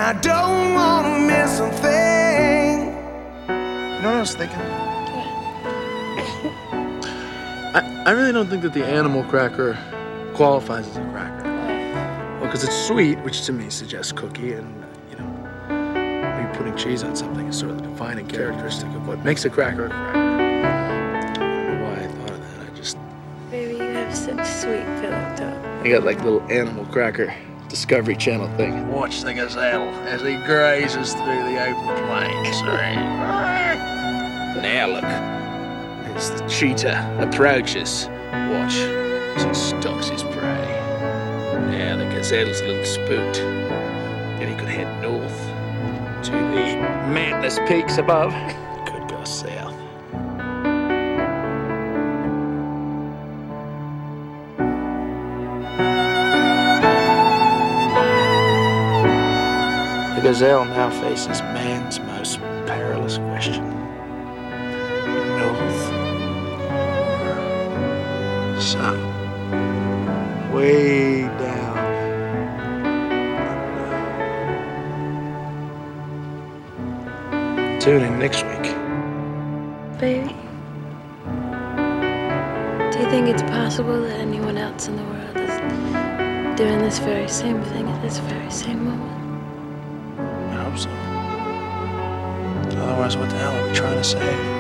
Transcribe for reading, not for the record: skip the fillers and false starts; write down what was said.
I don't wanna miss a thing. You know what I was thinking? I really don't think that the animal cracker qualifies as a cracker. Well, because it's sweet, which to me suggests cookie, and, you know, maybe putting cheese on something is sort of the defining characteristic of what makes a cracker a cracker. I don't know why I thought of that. I just... Baby, you have such sweet pillow talk. I got like little animal cracker Discovery Channel thing. Watch the gazelle as he grazes through the open plains. Now look, as the cheetah approaches, watch as he stalks his prey. Now the gazelle's a little spooked. Then he could head north to the mountainous peaks above. Could go south. The gazelle now faces man's most perilous question. North or south? Way down under. Tune in next week. Baby, do you think it's possible that anyone else in the world is doing this very same thing at this very same moment? I hope so. Otherwise, what the hell are we trying to save?